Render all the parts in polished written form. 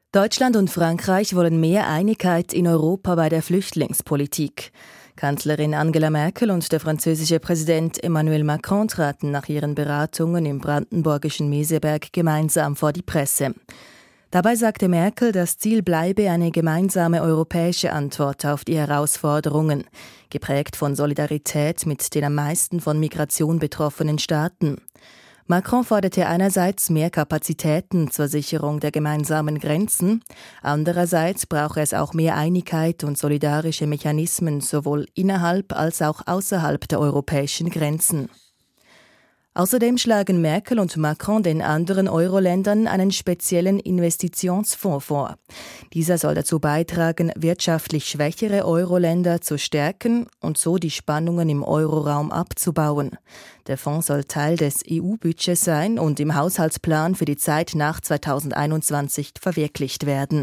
Deutschland und Frankreich wollen mehr Einigkeit in Europa bei der Flüchtlingspolitik. Kanzlerin Angela Merkel und der französische Präsident Emmanuel Macron traten nach ihren Beratungen im brandenburgischen Meseberg gemeinsam vor die Presse. Dabei sagte Merkel, das Ziel bleibe eine gemeinsame europäische Antwort auf die Herausforderungen, geprägt von Solidarität mit den am meisten von Migration betroffenen Staaten. Macron forderte einerseits mehr Kapazitäten zur Sicherung der gemeinsamen Grenzen, andererseits brauche es auch mehr Einigkeit und solidarische Mechanismen sowohl innerhalb als auch außerhalb der europäischen Grenzen. Außerdem schlagen Merkel und Macron den anderen Euro-Ländern einen speziellen Investitionsfonds vor. Dieser soll dazu beitragen, wirtschaftlich schwächere Euro-Länder zu stärken und so die Spannungen im Euroraum abzubauen. Der Fonds soll Teil des EU-Budgets sein und im Haushaltsplan für die Zeit nach 2021 verwirklicht werden.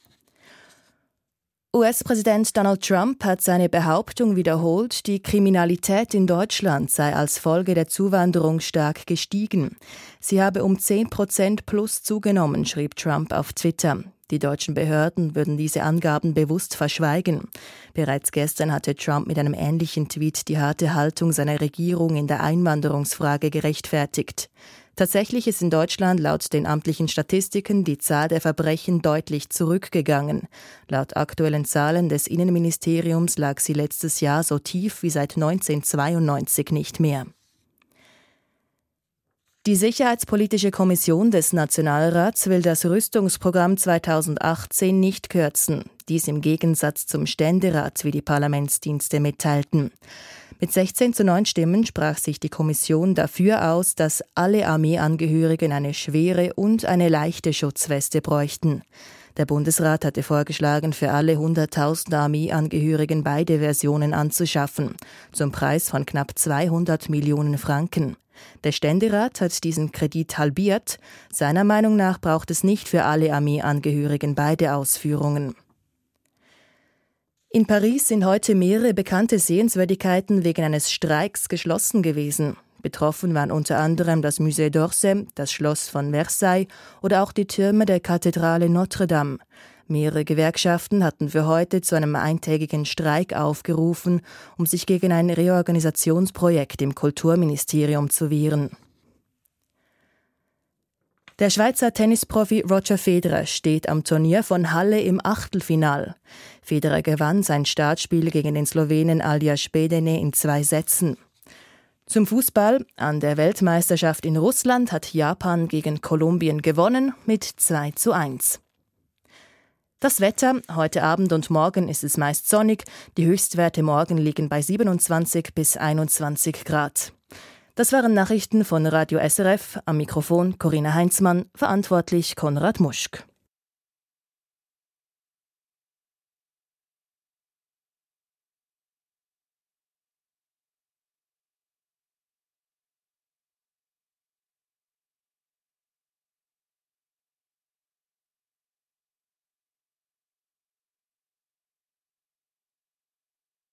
US-Präsident Donald Trump hat seine Behauptung wiederholt, die Kriminalität in Deutschland sei als Folge der Zuwanderung stark gestiegen. Sie habe um 10% plus zugenommen, schrieb Trump auf Twitter. Die deutschen Behörden würden diese Angaben bewusst verschweigen. Bereits gestern hatte Trump mit einem ähnlichen Tweet die harte Haltung seiner Regierung in der Einwanderungsfrage gerechtfertigt. Tatsächlich ist in Deutschland laut den amtlichen Statistiken die Zahl der Verbrechen deutlich zurückgegangen. Laut aktuellen Zahlen des Innenministeriums lag sie letztes Jahr so tief wie seit 1992 nicht mehr. Die Sicherheitspolitische Kommission des Nationalrats will das Rüstungsprogramm 2018 nicht kürzen. Dies im Gegensatz zum Ständerat, wie die Parlamentsdienste mitteilten. Mit 16:9 Stimmen sprach sich die Kommission dafür aus, dass alle Armeeangehörigen eine schwere und eine leichte Schutzweste bräuchten. Der Bundesrat hatte vorgeschlagen, für alle 100.000 Armeeangehörigen beide Versionen anzuschaffen, zum Preis von knapp 200 Millionen Franken. Der Ständerat hat diesen Kredit halbiert. Seiner Meinung nach braucht es nicht für alle Armeeangehörigen beide Ausführungen. In Paris sind heute mehrere bekannte Sehenswürdigkeiten wegen eines Streiks geschlossen gewesen. Betroffen waren unter anderem das Musée d'Orsay, das Schloss von Versailles oder auch die Türme der Kathedrale Notre Dame. Mehrere Gewerkschaften hatten für heute zu einem eintägigen Streik aufgerufen, um sich gegen ein Reorganisationsprojekt im Kulturministerium zu wehren. Der Schweizer Tennisprofi Roger Federer steht am Turnier von Halle im Achtelfinal. Federer gewann sein Startspiel gegen den Slowenen Aljaž Bedene in 2 Sätzen. Zum Fußball: An der Weltmeisterschaft in Russland hat Japan gegen Kolumbien gewonnen mit 2:1. Das Wetter: Heute Abend und morgen ist es meist sonnig. Die Höchstwerte morgen liegen bei 27 bis 21 Grad. Das waren Nachrichten von Radio SRF. Am Mikrofon Corinna Heinzmann, verantwortlich Konrad Muschk.